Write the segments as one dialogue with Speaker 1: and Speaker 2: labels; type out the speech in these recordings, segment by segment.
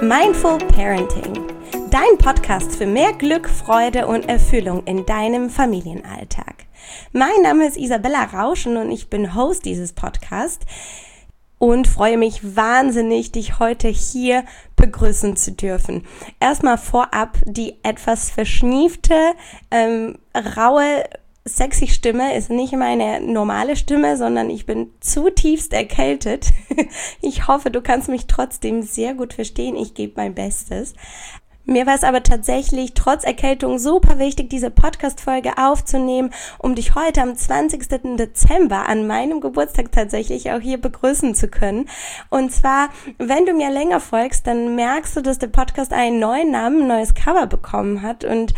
Speaker 1: Mindful Parenting, dein Podcast für mehr Glück, Freude und Erfüllung in deinem Familienalltag. Mein Name ist Isabella Rauschen und ich bin Host dieses Podcasts und freue mich wahnsinnig, dich heute hier begrüßen zu dürfen. Erstmal vorab die etwas verschniefte, raue, sexy Stimme ist nicht meine normale Stimme, sondern ich bin zutiefst erkältet. Ich hoffe, du kannst mich trotzdem sehr gut verstehen. Ich gebe mein Bestes. Mir war es aber tatsächlich trotz Erkältung super wichtig, diese Podcast-Folge aufzunehmen, um dich heute am 20. Dezember an meinem Geburtstag tatsächlich auch hier begrüßen zu können. Und zwar, wenn du mir länger folgst, dann merkst du, dass der Podcast einen neuen Namen, ein neues Cover bekommen hat und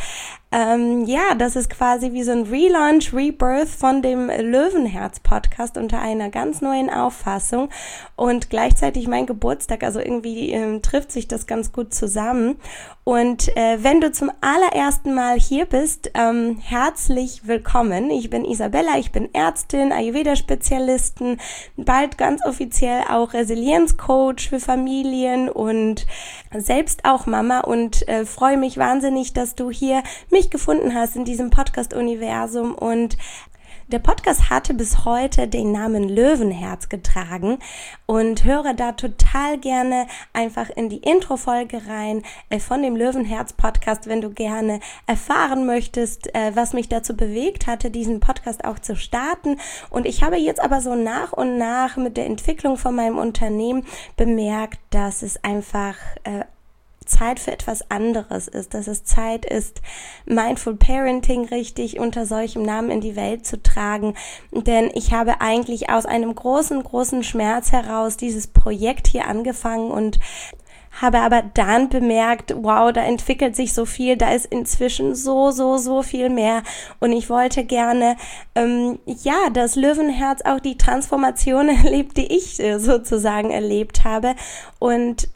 Speaker 1: das ist quasi wie so ein Relaunch, Rebirth von dem Löwenherz-Podcast unter einer ganz neuen Auffassung und gleichzeitig mein Geburtstag, also irgendwie trifft sich das ganz gut zusammen. Und wenn du zum allerersten Mal hier bist, herzlich willkommen. Ich bin Isabella, ich bin Ärztin, Ayurveda-Spezialistin, bald ganz offiziell auch Resilienzcoach für Familien und selbst auch Mama und freue mich wahnsinnig, dass du hier mich gefunden hast in diesem Podcast-Universum und der Podcast hatte bis heute den Namen Löwenherz getragen und höre da total gerne einfach in die Intro-Folge rein von dem Löwenherz-Podcast, wenn du gerne erfahren möchtest, was mich dazu bewegt hatte, diesen Podcast auch zu starten. Und ich habe jetzt aber so nach und nach mit der Entwicklung von meinem Unternehmen bemerkt, dass es einfach Zeit für etwas anderes ist, dass es Zeit ist, Mindful Parenting richtig unter solchem Namen in die Welt zu tragen, denn ich habe eigentlich aus einem großen Schmerz heraus dieses Projekt hier angefangen und habe aber dann bemerkt, wow, da entwickelt sich so viel, da ist inzwischen so viel mehr und ich wollte gerne, dass Löwenherz auch die Transformation erlebt, die ich sozusagen erlebt habe und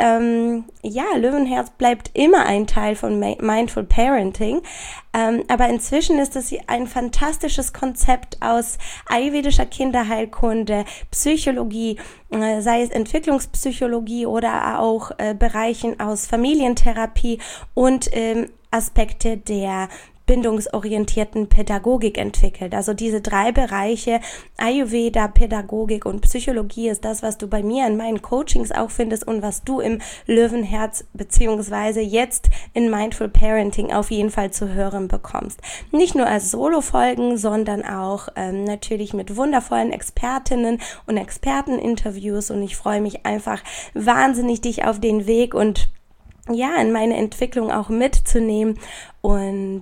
Speaker 1: Löwenherz bleibt immer ein Teil von Mindful Parenting, aber inzwischen ist es ein fantastisches Konzept aus ayurvedischer Kinderheilkunde, Psychologie, sei es Entwicklungspsychologie oder auch Bereichen aus Familientherapie und Aspekte der bindungsorientierten Pädagogik entwickelt. Also diese 3 Bereiche, Ayurveda, Pädagogik und Psychologie ist das, was du bei mir in meinen Coachings auch findest und was du im Löwenherz beziehungsweise jetzt in Mindful Parenting auf jeden Fall zu hören bekommst. Nicht nur als Solo-Folgen, sondern auch natürlich mit wundervollen Expertinnen und Experteninterviews und ich freue mich einfach wahnsinnig, dich auf den Weg und in meine Entwicklung auch mitzunehmen und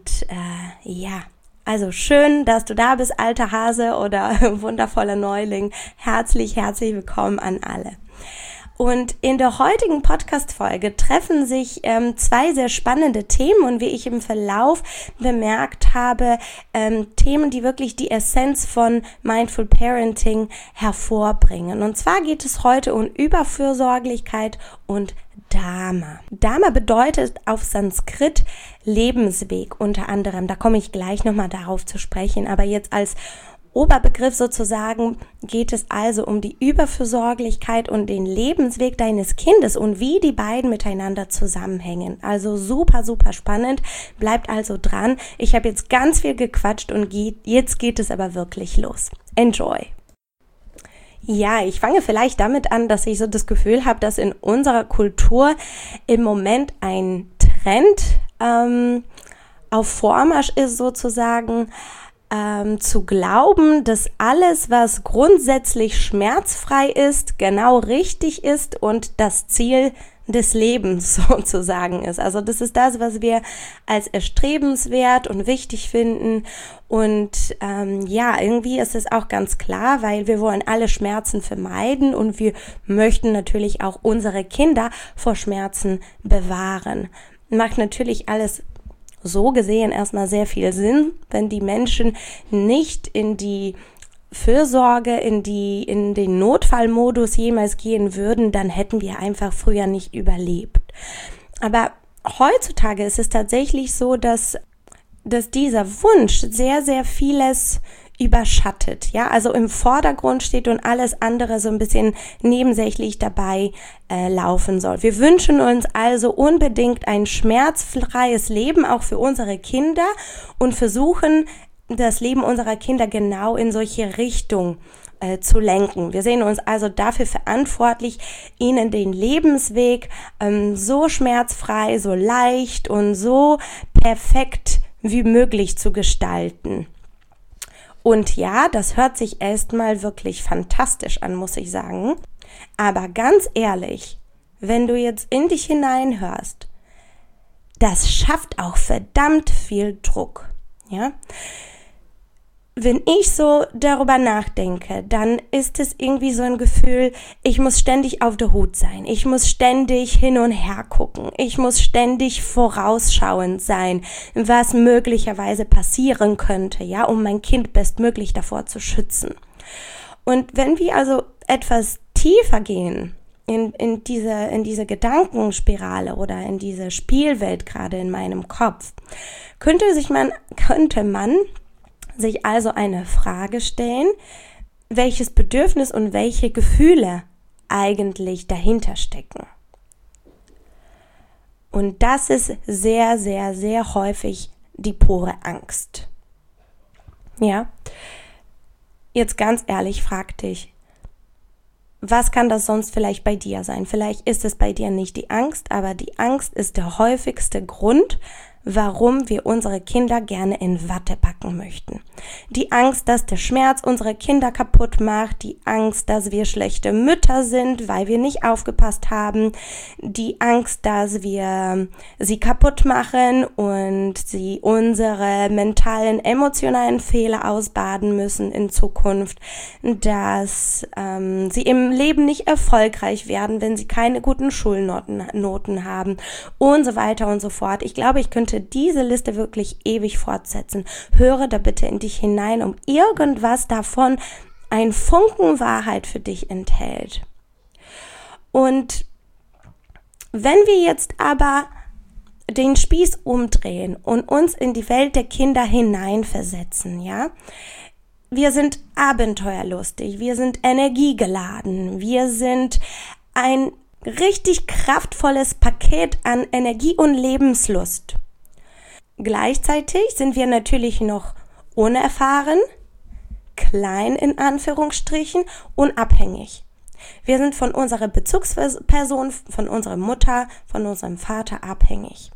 Speaker 1: also schön, dass du da bist, alter Hase oder wundervoller Neuling. Herzlich willkommen an alle. Und in der heutigen Podcast-Folge treffen sich 2 sehr spannende Themen und wie ich im Verlauf bemerkt habe, Themen, die wirklich die Essenz von Mindful Parenting hervorbringen. Und zwar geht es heute um Überfürsorglichkeit und Dharma. Dharma bedeutet auf Sanskrit Lebensweg unter anderem. Da komme ich gleich nochmal darauf zu sprechen, aber jetzt als Oberbegriff sozusagen geht es also um die Überfürsorglichkeit und den Lebensweg deines Kindes und wie die beiden miteinander zusammenhängen. Also super spannend. Bleibt also dran. Ich habe jetzt ganz viel gequatscht und jetzt geht es aber wirklich los. Enjoy! Ja, ich fange vielleicht damit an, dass ich so das Gefühl habe, dass in unserer Kultur im Moment ein Trend auf Vormarsch ist sozusagen, zu glauben, dass alles, was grundsätzlich schmerzfrei ist, genau richtig ist und das Ziel des Lebens sozusagen ist. Also das ist das, was wir als erstrebenswert und wichtig finden und irgendwie ist es auch ganz klar, weil wir wollen alle Schmerzen vermeiden und wir möchten natürlich auch unsere Kinder vor Schmerzen bewahren. Macht natürlich alles so gesehen erstmal sehr viel Sinn, wenn die Menschen nicht in die Fürsorge, in den Notfallmodus jemals gehen würden, dann hätten wir einfach früher nicht überlebt. Aber heutzutage ist es tatsächlich so, dass dieser Wunsch sehr vieles überschattet, ja, also im Vordergrund steht und alles andere so ein bisschen nebensächlich dabei laufen soll. Wir wünschen uns also unbedingt ein schmerzfreies Leben, auch für unsere Kinder, und versuchen, das Leben unserer Kinder genau in solche Richtung zu lenken. Wir sehen uns also dafür verantwortlich, ihnen den Lebensweg so schmerzfrei, so leicht und so perfekt wie möglich zu gestalten. Und ja, das hört sich erstmal wirklich fantastisch an, muss ich sagen. Aber ganz ehrlich, wenn du jetzt in dich hineinhörst, das schafft auch verdammt viel Druck, ja? Wenn ich so darüber nachdenke, dann ist es irgendwie so ein Gefühl, ich muss ständig auf der Hut sein, ich muss ständig hin und her gucken, ich muss ständig vorausschauend sein, was möglicherweise passieren könnte, ja, um mein Kind bestmöglich davor zu schützen. Und wenn wir also etwas tiefer gehen in diese Gedankenspirale oder in diese Spielwelt gerade in meinem Kopf, könnte man sich also eine Frage stellen, welches Bedürfnis und welche Gefühle eigentlich dahinter stecken. Und das ist sehr, sehr, sehr häufig die pure Angst. Ja? Jetzt ganz ehrlich, frag dich, was kann das sonst vielleicht bei dir sein? Vielleicht ist es bei dir nicht die Angst, aber die Angst ist der häufigste Grund, warum wir unsere Kinder gerne in Watte packen möchten. Die Angst, dass der Schmerz unsere Kinder kaputt macht, die Angst, dass wir schlechte Mütter sind, weil wir nicht aufgepasst haben, die Angst, dass wir sie kaputt machen und sie unsere mentalen, emotionalen Fehler ausbaden müssen in Zukunft, dass sie im Leben nicht erfolgreich werden, wenn sie keine guten Schulnoten haben und so weiter und so fort. Ich glaube, ich könnte diese Liste wirklich ewig fortsetzen. Höre da bitte in dich hinein, um irgendwas davon ein Funken Wahrheit für dich enthält. Und wenn wir jetzt aber den Spieß umdrehen und uns in die Welt der Kinder hineinversetzen, ja, wir sind abenteuerlustig, wir sind energiegeladen, wir sind ein richtig kraftvolles Paket an Energie und Lebenslust. Gleichzeitig sind wir natürlich noch unerfahren, klein in Anführungsstrichen und abhängig. Wir sind von unserer Bezugsperson, von unserer Mutter, von unserem Vater abhängig.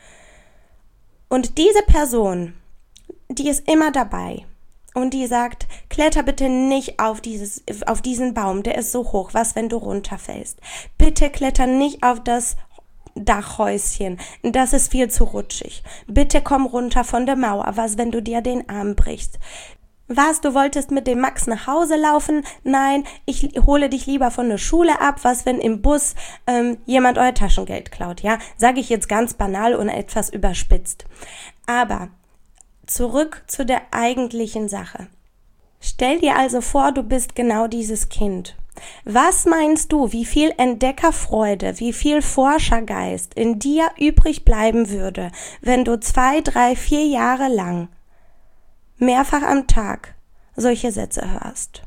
Speaker 1: Und diese Person, die ist immer dabei und die sagt, kletter bitte nicht auf diesen Baum, der ist so hoch, was, wenn du runterfällst? Bitte kletter nicht auf das Dachhäuschen, das ist viel zu rutschig. Bitte komm runter von der Mauer, was, wenn du dir den Arm brichst? Was, du wolltest mit dem Max nach Hause laufen? Nein, ich hole dich lieber von der Schule ab, was, wenn im Bus jemand euer Taschengeld klaut, ja? Sage ich jetzt ganz banal und etwas überspitzt. Aber zurück zu der eigentlichen Sache. Stell dir also vor, du bist genau dieses Kind. Was meinst du, wie viel Entdeckerfreude, wie viel Forschergeist in dir übrig bleiben würde, wenn du 2, 3, 4 Jahre lang mehrfach am Tag solche Sätze hörst?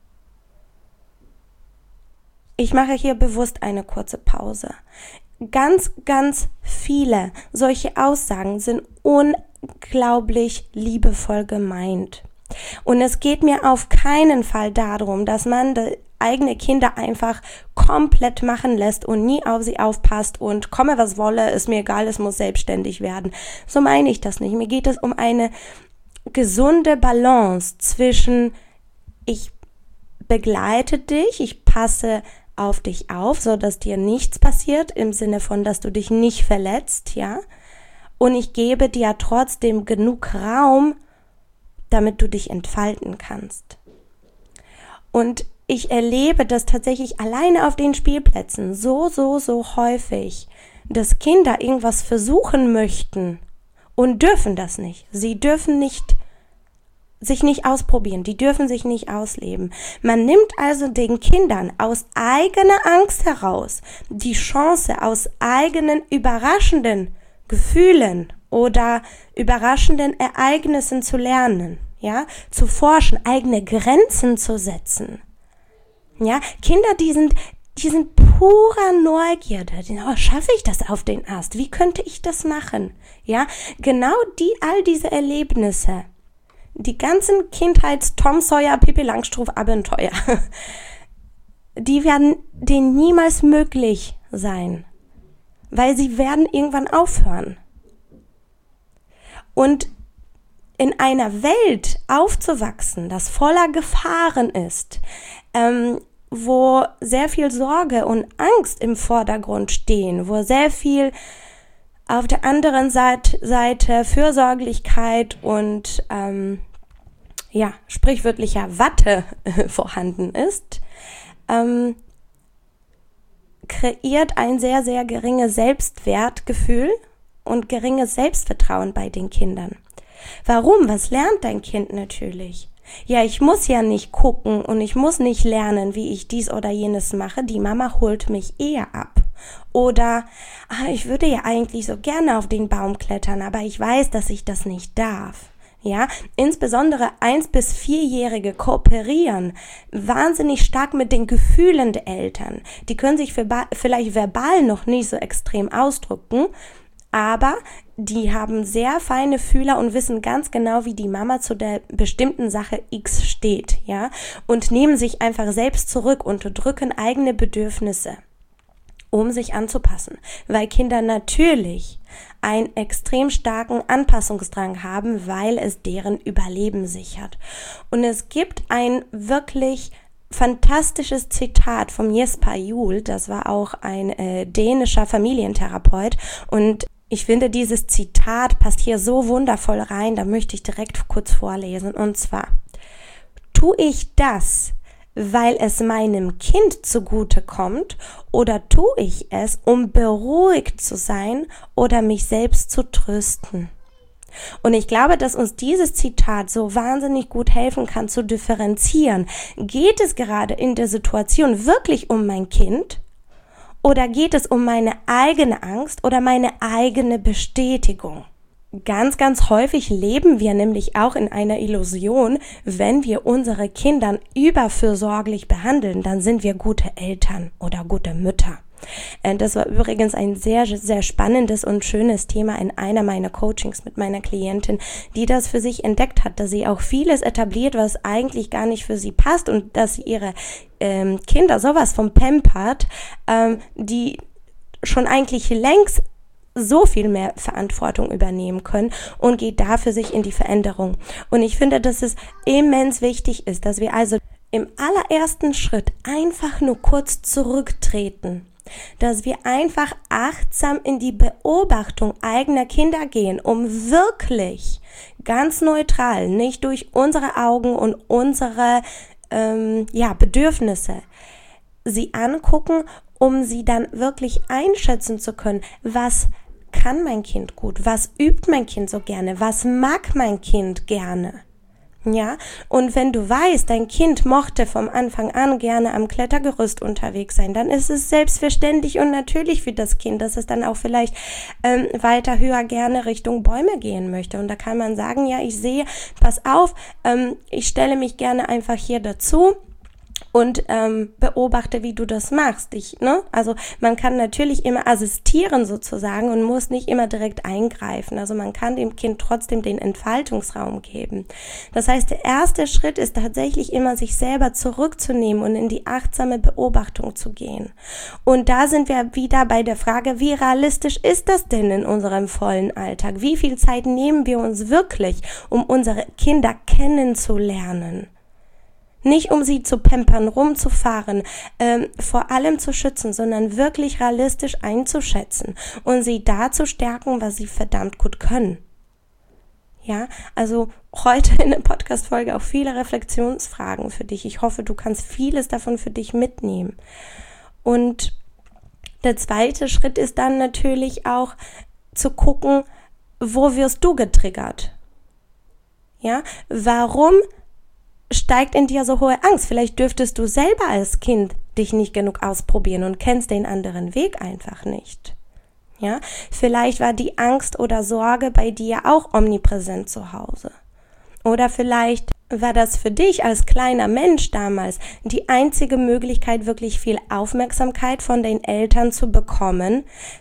Speaker 1: Ich mache hier bewusst eine kurze Pause. Ganz, ganz viele solche Aussagen sind unglaublich liebevoll gemeint. Und es geht mir auf keinen Fall darum, dass man eigene Kinder einfach komplett machen lässt und nie auf sie aufpasst und komme was wolle, ist mir egal, es muss selbstständig werden. So meine ich das nicht. Mir geht es um eine gesunde Balance zwischen ich begleite dich, ich passe auf dich auf, so dass dir nichts passiert, im Sinne von, dass du dich nicht verletzt, ja, und ich gebe dir trotzdem genug Raum, damit du dich entfalten kannst. Und ich erlebe das tatsächlich alleine auf den Spielplätzen so häufig, dass Kinder irgendwas versuchen möchten und dürfen das nicht. Sie dürfen sich nicht ausprobieren, die dürfen sich nicht ausleben. Man nimmt also den Kindern aus eigener Angst heraus die Chance, aus eigenen überraschenden Gefühlen oder überraschenden Ereignissen zu lernen. ja, zu forschen, eigene Grenzen zu setzen. Ja, Kinder, die sind purer Neugierde. Schaffe ich das auf den Ast? Wie könnte ich das machen? Ja, genau all diese Erlebnisse, die ganzen Kindheits-Tom Sawyer, Pippi Langstrumpf Abenteuer, die werden denen niemals möglich sein, weil sie werden irgendwann aufhören. Und in einer Welt aufzuwachsen, das voller Gefahren ist, wo sehr viel Sorge und Angst im Vordergrund stehen, wo sehr viel auf der anderen Seite Fürsorglichkeit und sprichwörtlicher Watte vorhanden ist, kreiert ein sehr, sehr geringes Selbstwertgefühl und geringes Selbstvertrauen bei den Kindern. Warum? Was lernt dein Kind natürlich? Ja, ich muss ja nicht gucken und ich muss nicht lernen, wie ich dies oder jenes mache. Die Mama holt mich eher ab. Oder, ich würde ja eigentlich so gerne auf den Baum klettern, aber ich weiß, dass ich das nicht darf. Ja, insbesondere 1- bis 4-Jährige kooperieren wahnsinnig stark mit den Gefühlen der Eltern. Die können sich vielleicht verbal noch nicht so extrem ausdrücken, aber die haben sehr feine Fühler und wissen ganz genau, wie die Mama zu der bestimmten Sache X steht, ja, und nehmen sich einfach selbst zurück, unterdrücken eigene Bedürfnisse, um sich anzupassen, weil Kinder natürlich einen extrem starken Anpassungsdrang haben, weil es deren Überleben sichert. Und es gibt ein wirklich fantastisches Zitat vom Jesper Juul, das war auch ein dänischer Familientherapeut, und ich finde, dieses Zitat passt hier so wundervoll rein, da möchte ich direkt kurz vorlesen. Und zwar: Tue ich das, weil es meinem Kind zugute kommt, oder tue ich es, um beruhigt zu sein oder mich selbst zu trösten? Und ich glaube, dass uns dieses Zitat so wahnsinnig gut helfen kann zu differenzieren. Geht es gerade in der Situation wirklich um mein Kind? Oder geht es um meine eigene Angst oder meine eigene Bestätigung? Ganz, ganz häufig leben wir nämlich auch in einer Illusion, wenn wir unsere Kinder überfürsorglich behandeln, dann sind wir gute Eltern oder gute Mütter. Das war übrigens ein sehr, sehr spannendes und schönes Thema in einer meiner Coachings mit meiner Klientin, die das für sich entdeckt hat, dass sie auch vieles etabliert, was eigentlich gar nicht für sie passt, und dass sie ihre Kinder sowas von pampert, die schon eigentlich längst so viel mehr Verantwortung übernehmen können, und geht da für sich in die Veränderung. Und ich finde, dass es immens wichtig ist, dass wir also im allerersten Schritt einfach nur kurz zurücktreten, dass wir einfach achtsam in die Beobachtung eigener Kinder gehen, um wirklich ganz neutral, nicht durch unsere Augen und unsere Bedürfnisse sie angucken, um sie dann wirklich einschätzen zu können, was kann mein Kind gut, was übt mein Kind so gerne, was mag mein Kind gerne. Ja, und wenn du weißt, dein Kind mochte vom Anfang an gerne am Klettergerüst unterwegs sein, dann ist es selbstverständlich und natürlich für das Kind, dass es dann auch vielleicht weiter höher gerne Richtung Bäume gehen möchte. Und da kann man sagen, ja, ich sehe, pass auf, ich stelle mich gerne einfach hier dazu und beobachte, wie du das machst. Also man kann natürlich immer assistieren sozusagen und muss nicht immer direkt eingreifen. Also man kann dem Kind trotzdem den Entfaltungsraum geben. Das heißt, der erste Schritt ist tatsächlich immer, sich selber zurückzunehmen und in die achtsame Beobachtung zu gehen. Und da sind wir wieder bei der Frage, wie realistisch ist das denn in unserem vollen Alltag? Wie viel Zeit nehmen wir uns wirklich, um unsere Kinder kennenzulernen? Nicht um sie zu pampern, rumzufahren, vor allem zu schützen, sondern wirklich realistisch einzuschätzen und sie da zu stärken, was sie verdammt gut können. Ja, also heute in der Podcast-Folge auch viele Reflexionsfragen für dich. Ich hoffe, du kannst vieles davon für dich mitnehmen. Und der zweite Schritt ist dann natürlich auch zu gucken, wo wirst du getriggert? Ja, warum steigt in dir so hohe Angst? Vielleicht dürftest du selber als Kind dich nicht genug ausprobieren und kennst den anderen Weg einfach nicht. Ja, vielleicht war die Angst oder Sorge bei dir auch omnipräsent zu Hause. Oder vielleicht war das für dich als kleiner Mensch damals die einzige Möglichkeit, wirklich viel Aufmerksamkeit von den Eltern zu bekommen,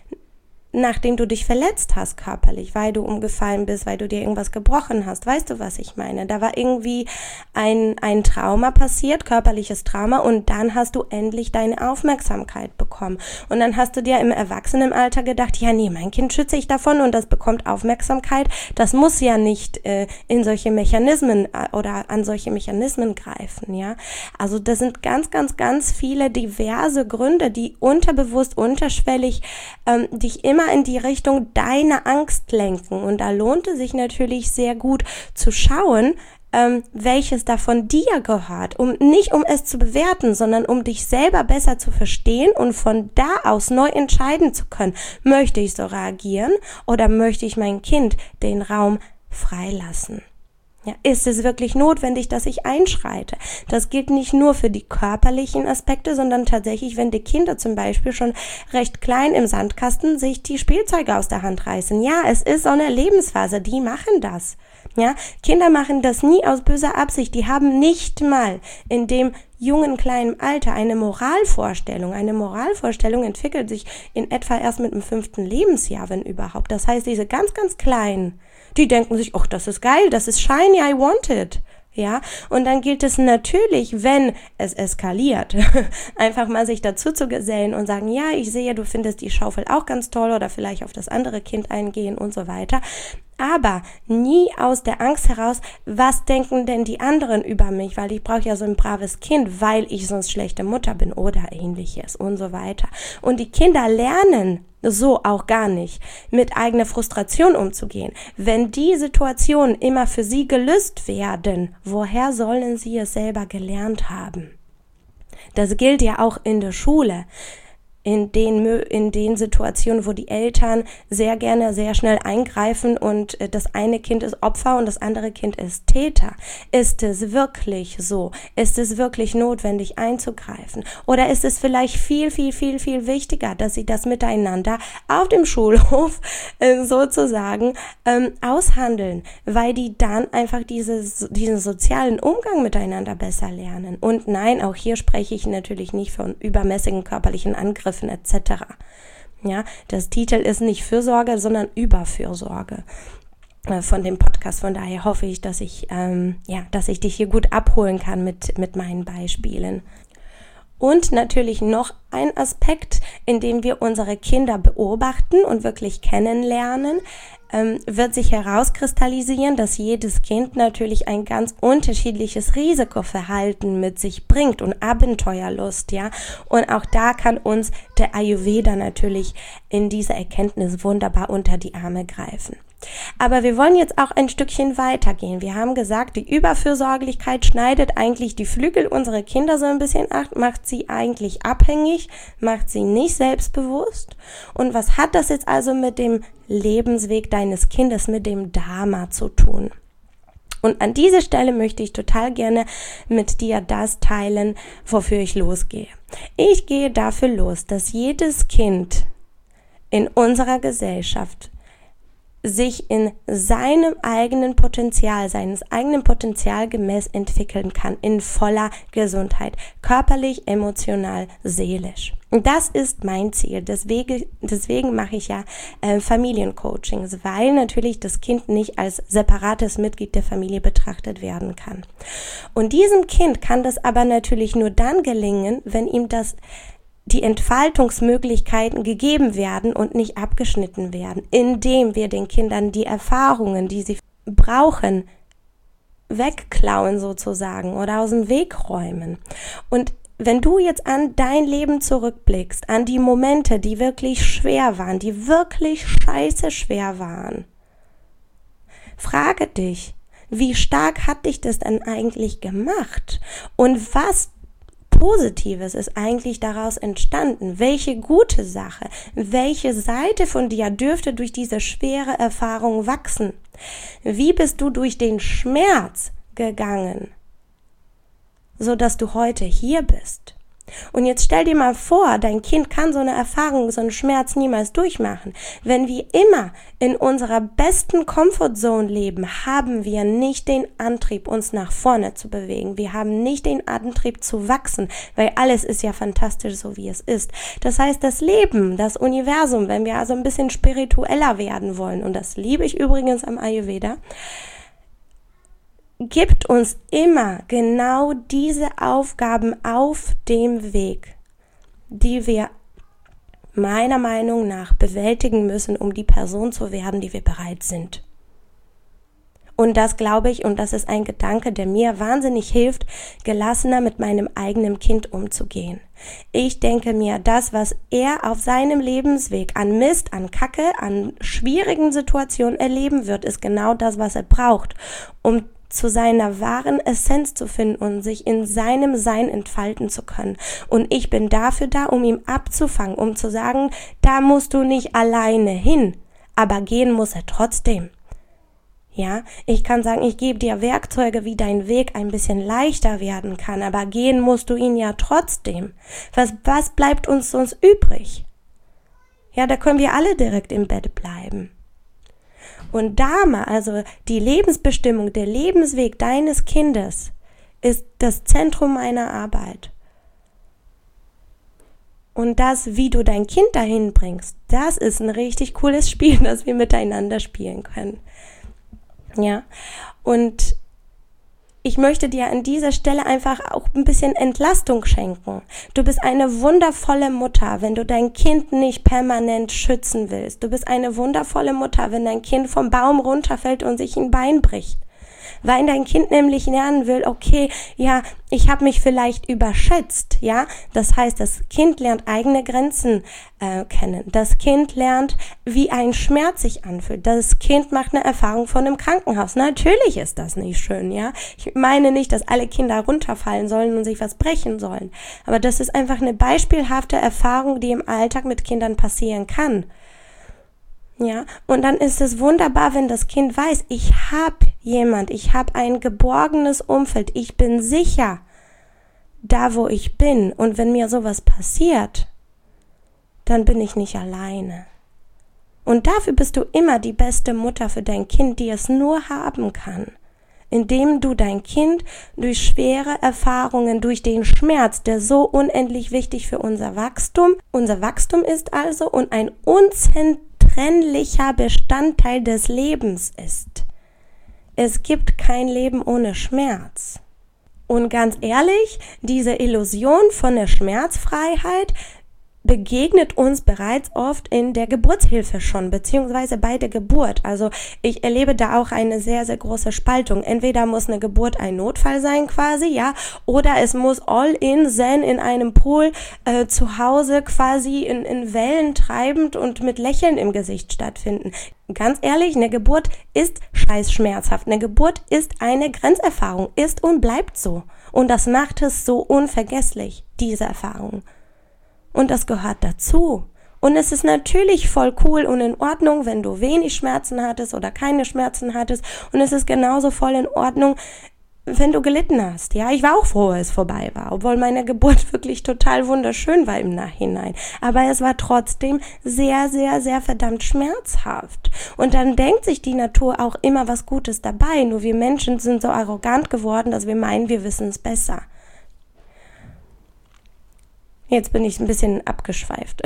Speaker 1: nachdem du dich verletzt hast körperlich, weil du umgefallen bist, weil du dir irgendwas gebrochen hast. Weißt du, was ich meine? Da war irgendwie ein Trauma passiert, körperliches Trauma, und dann hast du endlich deine Aufmerksamkeit bekommen. Und dann hast du dir im Erwachsenenalter gedacht, ja nee, mein Kind schütze ich davon und das bekommt Aufmerksamkeit. Das muss ja nicht in solche Mechanismen oder an solche Mechanismen greifen, ja. Also das sind ganz, ganz, ganz viele diverse Gründe, die unterbewusst, unterschwellig dich immer in die Richtung deiner Angst lenken. Und da lohnt es sich natürlich sehr gut zu schauen, welches davon dir gehört, nicht um es zu bewerten, sondern um dich selber besser zu verstehen und von da aus neu entscheiden zu können. Möchte ich so reagieren oder möchte ich mein Kind den Raum freilassen? Ja, ist es wirklich notwendig, dass ich einschreite? Das gilt nicht nur für die körperlichen Aspekte, sondern tatsächlich, wenn die Kinder zum Beispiel schon recht klein im Sandkasten sich die Spielzeuge aus der Hand reißen. Ja, es ist so eine Lebensphase, die machen das. Ja, Kinder machen das nie aus böser Absicht. Die haben nicht mal in dem jungen, kleinen Alter eine Moralvorstellung. Eine Moralvorstellung entwickelt sich in etwa erst mit dem 5. Lebensjahr, wenn überhaupt. Das heißt, diese ganz, ganz Kleinen, die denken sich, ach, das ist geil, das ist shiny, I want it. Ja, und dann gilt es natürlich, wenn es eskaliert, einfach mal sich dazu zu gesellen und sagen, ja, ich sehe, du findest die Schaufel auch ganz toll, oder vielleicht auf das andere Kind eingehen und so weiter. Aber nie aus der Angst heraus, was denken denn die anderen über mich, weil ich brauche ja so ein braves Kind, weil ich sonst schlechte Mutter bin oder ähnliches und so weiter. Und die Kinder lernen so auch gar nicht, mit eigener Frustration umzugehen. Wenn die Situationen immer für sie gelöst werden, woher sollen sie es selber gelernt haben? Das gilt ja auch in der Schule. In den Situationen, wo die Eltern sehr gerne sehr schnell eingreifen und das eine Kind ist Opfer und das andere Kind ist Täter. Ist es wirklich so? Ist es wirklich notwendig einzugreifen? Oder ist es vielleicht viel, viel, viel, viel wichtiger, dass sie das miteinander auf dem Schulhof sozusagen aushandeln, weil die dann einfach diesen sozialen Umgang miteinander besser lernen? Und nein, auch hier spreche ich natürlich nicht von übermäßigen körperlichen Angriffen etc. Ja, das Titel ist nicht Fürsorge, sondern Überfürsorge von dem Podcast. Von daher hoffe ich, dass ich dich hier gut abholen kann mit meinen Beispielen. Und natürlich noch ein Aspekt, in dem wir unsere Kinder beobachten und wirklich kennenlernen, wird sich herauskristallisieren, dass jedes Kind natürlich ein ganz unterschiedliches Risikoverhalten mit sich bringt und Abenteuerlust, ja. Und auch da kann uns der Ayurveda natürlich in dieser Erkenntnis wunderbar unter die Arme greifen. Aber wir wollen jetzt auch ein Stückchen weitergehen. Wir haben gesagt, die Überfürsorglichkeit schneidet eigentlich die Flügel unserer Kinder so ein bisschen ab, macht sie eigentlich abhängig, macht sie nicht selbstbewusst. Und was hat das jetzt also mit dem Lebensweg deines Kindes, mit dem Dharma zu tun? Und an dieser Stelle möchte ich total gerne mit dir das teilen, wofür ich losgehe. Ich gehe dafür los, dass jedes Kind in unserer Gesellschaft sich in seinem eigenen Potenzial, seines eigenen Potenzial gemäß entwickeln kann, in voller Gesundheit, körperlich, emotional, seelisch. Und das ist mein Ziel. Deswegen mache ich ja Familiencoachings, weil natürlich das Kind nicht als separates Mitglied der Familie betrachtet werden kann. Und diesem Kind kann das aber natürlich nur dann gelingen, wenn ihm die Entfaltungsmöglichkeiten gegeben werden und nicht abgeschnitten werden, indem wir den Kindern die Erfahrungen, die sie brauchen, wegklauen sozusagen oder aus dem Weg räumen. Und wenn du jetzt an dein Leben zurückblickst, an die Momente, die wirklich schwer waren, die wirklich scheiße schwer waren, frage dich, wie stark hat dich das denn eigentlich gemacht? Und was Positives ist eigentlich daraus entstanden? Welche gute Sache, welche Seite von dir dürfte durch diese schwere Erfahrung wachsen? Wie bist du durch den Schmerz gegangen, so dass du heute hier bist? Und jetzt stell dir mal vor, dein Kind kann so eine Erfahrung, so einen Schmerz niemals durchmachen. Wenn wir immer in unserer besten Comfortzone leben, haben wir nicht den Antrieb, uns nach vorne zu bewegen. Wir haben nicht den Antrieb zu wachsen, weil alles ist ja fantastisch, so wie es ist. Das heißt, das Leben, das Universum, wenn wir also ein bisschen spiritueller werden wollen, und das liebe ich übrigens am Ayurveda, gibt uns immer genau diese Aufgaben auf dem Weg, die wir meiner Meinung nach bewältigen müssen, um die Person zu werden, die wir bereits sind. Und das glaube ich, und das ist ein Gedanke, der mir wahnsinnig hilft, gelassener mit meinem eigenen Kind umzugehen. Ich denke mir, das, was er auf seinem Lebensweg an Mist, an Kacke, an schwierigen Situationen erleben wird, ist genau das, was er braucht, um zu seiner wahren Essenz zu finden und sich in seinem Sein entfalten zu können. Und ich bin dafür da, um ihn abzufangen, um zu sagen, da musst du nicht alleine hin, aber gehen muss er trotzdem. Ja, ich kann sagen, ich gebe dir Werkzeuge, wie dein Weg ein bisschen leichter werden kann, aber gehen musst du ihn ja trotzdem. Was bleibt uns sonst übrig? Ja, da können wir alle direkt im Bett bleiben. Und Dharma, also die Lebensbestimmung, der Lebensweg deines Kindes, ist das Zentrum meiner Arbeit. Und das, wie du dein Kind dahin bringst, das ist ein richtig cooles Spiel, das wir miteinander spielen können. Ja, und ich möchte dir an dieser Stelle einfach auch ein bisschen Entlastung schenken. Du bist eine wundervolle Mutter, wenn du dein Kind nicht permanent schützen willst. Du bist eine wundervolle Mutter, wenn dein Kind vom Baum runterfällt und sich ein Bein bricht. Weil dein Kind nämlich lernen will, okay, ja, ich habe mich vielleicht überschätzt, ja. Das heißt, das Kind lernt eigene Grenzen kennen. Das Kind lernt, wie ein Schmerz sich anfühlt. Das Kind macht eine Erfahrung von einem Krankenhaus. Natürlich ist das nicht schön, ja. Ich meine nicht, dass alle Kinder runterfallen sollen und sich was brechen sollen. Aber das ist einfach eine beispielhafte Erfahrung, die im Alltag mit Kindern passieren kann. Ja, und dann ist es wunderbar, wenn das Kind weiß, ich habe ein geborgenes Umfeld, ich bin sicher da, wo ich bin, und wenn mir sowas passiert, dann bin ich nicht alleine. Und dafür bist du immer die beste Mutter für dein Kind, die es nur haben kann, indem du dein Kind durch schwere Erfahrungen, durch den Schmerz, der so unendlich wichtig für unser Wachstum ist also und ein unzertrennlicher Bestandteil des Lebens ist. Es gibt kein Leben ohne Schmerz. Und ganz ehrlich, diese Illusion von der Schmerzfreiheit begegnet uns bereits oft in der Geburtshilfe schon, beziehungsweise bei der Geburt. Also ich erlebe da auch eine sehr, sehr große Spaltung. Entweder muss eine Geburt ein Notfall sein quasi, ja, oder es muss all in Zen in einem Pool zu Hause quasi in Wellen treibend und mit Lächeln im Gesicht stattfinden. Ganz ehrlich, eine Geburt ist scheiß schmerzhaft. Eine Geburt ist eine Grenzerfahrung, ist und bleibt so. Und das macht es so unvergesslich, diese Erfahrung. Und das gehört dazu. Und es ist natürlich voll cool und in Ordnung, wenn du wenig Schmerzen hattest oder keine Schmerzen hattest. Und es ist genauso voll in Ordnung, wenn du gelitten hast. Ja, ich war auch froh, als es vorbei war, obwohl meine Geburt wirklich total wunderschön war im Nachhinein. Aber es war trotzdem sehr, sehr, sehr verdammt schmerzhaft. Und dann denkt sich die Natur auch immer was Gutes dabei. Nur wir Menschen sind so arrogant geworden, dass wir meinen, wir wissen es besser. Jetzt bin ich ein bisschen abgeschweift.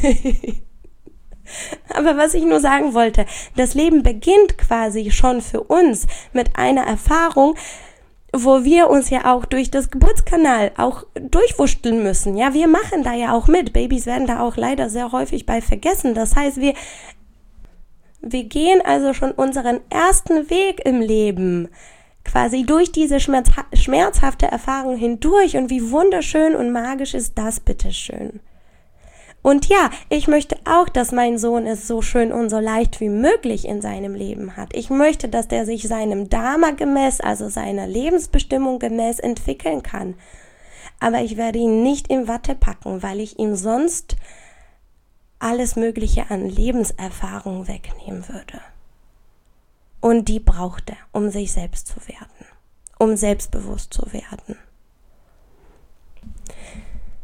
Speaker 1: Aber was ich nur sagen wollte, das Leben beginnt quasi schon für uns mit einer Erfahrung, wo wir uns ja auch durch das Geburtskanal auch durchwursteln müssen. Ja, wir machen da ja auch mit. Babys werden da auch leider sehr häufig bei vergessen. Das heißt, wir gehen also schon unseren ersten Weg im Leben quasi durch diese schmerzhafte Erfahrung hindurch. Und wie wunderschön und magisch ist das, bitteschön. Und ja, ich möchte auch, dass mein Sohn es so schön und so leicht wie möglich in seinem Leben hat. Ich möchte, dass der sich seinem Dharma gemäß, also seiner Lebensbestimmung gemäß entwickeln kann. Aber ich werde ihn nicht in Watte packen, weil ich ihm sonst alles Mögliche an Lebenserfahrung wegnehmen würde. Und die braucht er, um sich selbst zu werden, um selbstbewusst zu werden.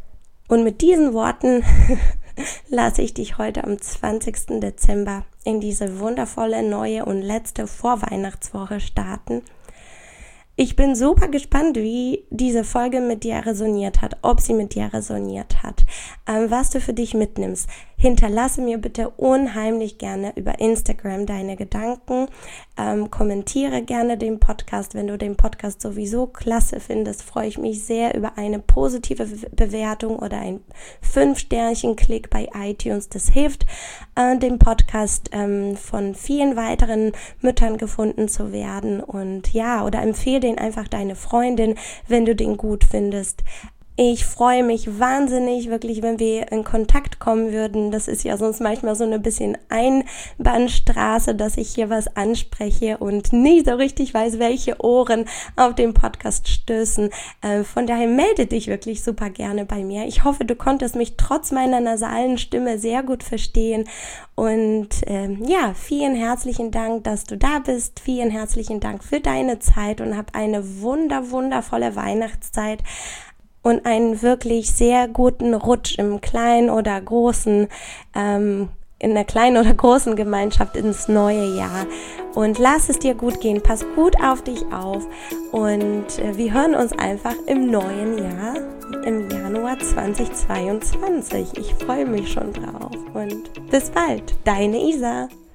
Speaker 1: Und mit diesen Worten lasse ich dich heute am 20. Dezember in diese wundervolle neue und letzte Vorweihnachtswoche starten. Ich bin super gespannt, wie diese Folge mit dir resoniert hat, ob sie mit dir resoniert hat, was du für dich mitnimmst. Hinterlasse mir bitte unheimlich gerne über Instagram deine Gedanken, kommentiere gerne den Podcast. Wenn du den Podcast sowieso klasse findest, freue ich mich sehr über eine positive Bewertung oder ein 5-Sternchen-Klick bei iTunes. Das hilft, dem Podcast von vielen weiteren Müttern gefunden zu werden. Und ja, oder empfehle den einfach deine Freundin, wenn du den gut findest. Ich freue mich wahnsinnig, wirklich, wenn wir in Kontakt kommen würden. Das ist ja sonst manchmal so ein bisschen Einbahnstraße, dass ich hier was anspreche und nicht so richtig weiß, welche Ohren auf den Podcast stößen. Von daher melde dich wirklich super gerne bei mir. Ich hoffe, du konntest mich trotz meiner nasalen Stimme sehr gut verstehen. Und vielen herzlichen Dank, dass du da bist. Vielen herzlichen Dank für deine Zeit und hab eine wundervolle Weihnachtszeit. Und einen wirklich sehr guten Rutsch im kleinen oder großen, in der kleinen oder großen Gemeinschaft ins neue Jahr. Und lass es dir gut gehen, pass gut auf dich auf und wir hören uns einfach im neuen Jahr, im Januar 2022. Ich freue mich schon drauf und bis bald, deine Isa.